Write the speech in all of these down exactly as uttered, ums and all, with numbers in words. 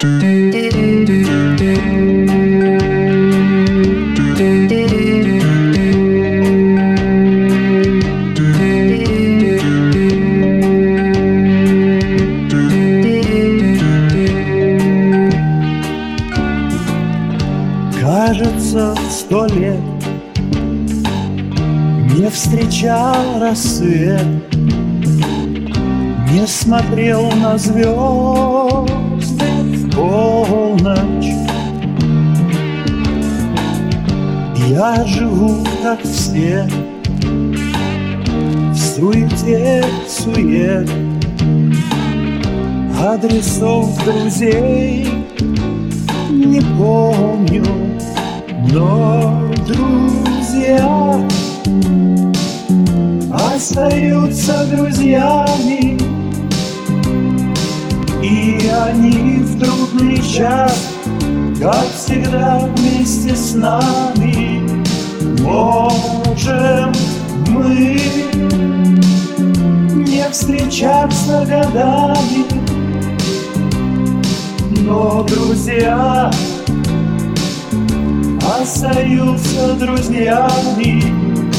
Кажется, сто лет не встречал рассвет, не смотрел на звезды в полночь. Я живу, как все, в суете сует, адресов друзей не помню, но друзья остаются друзьями, и они в трудный час, как всегда, вместе с нами. Можем мы не встречаться годами, но друзья остаются друзьями.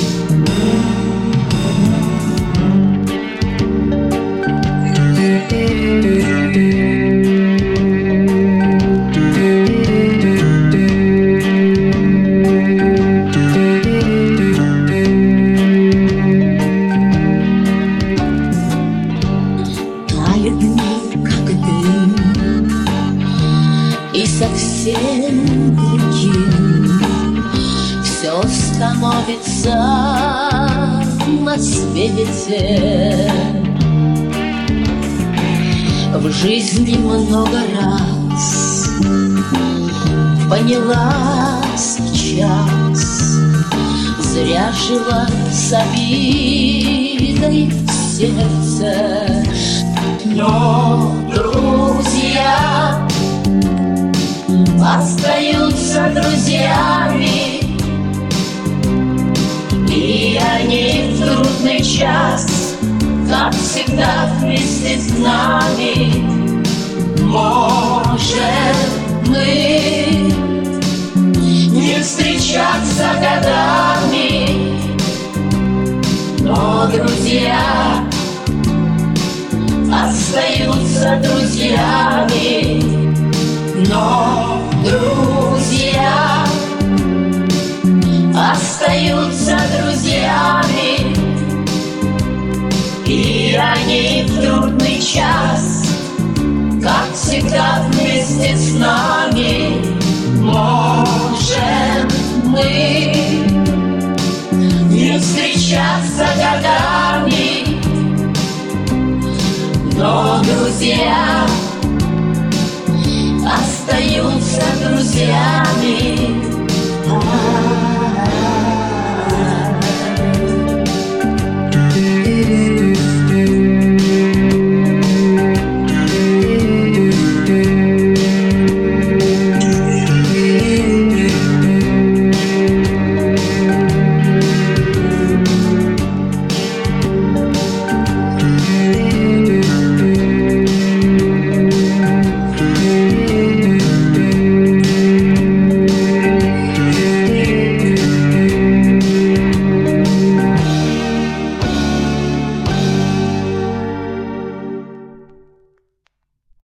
Тают дни, как дым, и совсем другим все становится на свете. В жизни много раз поняла сейчас, зря жила с обидой в сердце. Но друзья остаются друзьями, и они в трудный час, как всегда, вместе с нами. Можем мы не встречаться годами, но друзья остаются друзьями. Но друзья остаются друзьями, и они в трудный час, как всегда, вместе с нами. Можем мы не встречаться годами, но друзья остаются друзьями.